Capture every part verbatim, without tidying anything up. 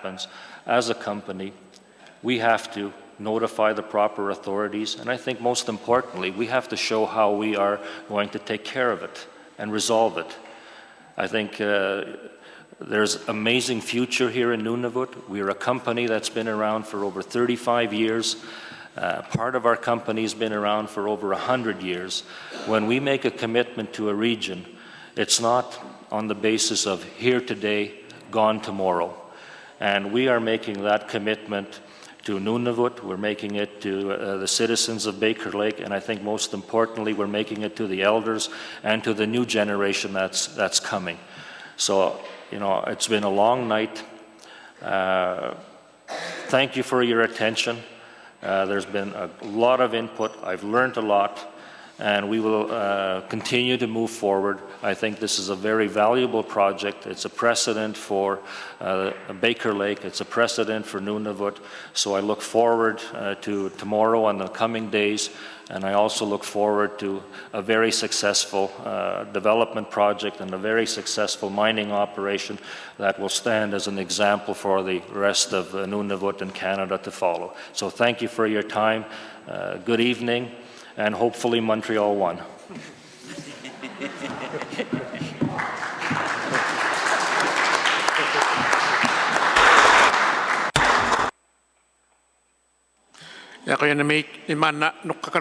happens, as a company, we have to notify the proper authorities, and I think most importantly, we have to show how we are going to take care of it and resolve it. I think uh, there's amazing future here in Nunavut. We're a company that's been around for over thirty-five years. Uh, part of our company has been around for over one hundred years. When we make a commitment to a region, it's not on the basis of here today, gone tomorrow. And we are making that commitment to Nunavut, we're making it to uh, the citizens of Baker Lake, and I think most importantly, we're making it to the elders and to the new generation that's, that's coming. So, you know, it's been a long night. Uh, thank you for your attention. Uh, there's been a lot of input. I've learned a lot, and we will uh, continue to move forward. I think this is a very valuable project. It's a precedent for uh, Baker Lake. It's a precedent for Nunavut. So I look forward uh, to tomorrow and the coming days, and I also look forward to a very successful uh, development project and a very successful mining operation that will stand as an example for the rest of uh, Nunavut and Canada to follow. So thank you for your time. Uh, good evening. And hopefully Montreal won.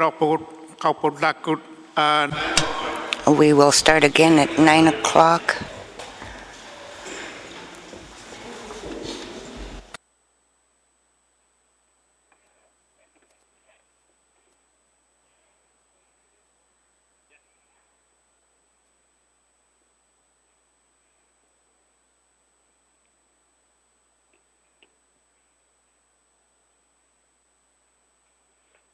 We will start again at nine o'clock.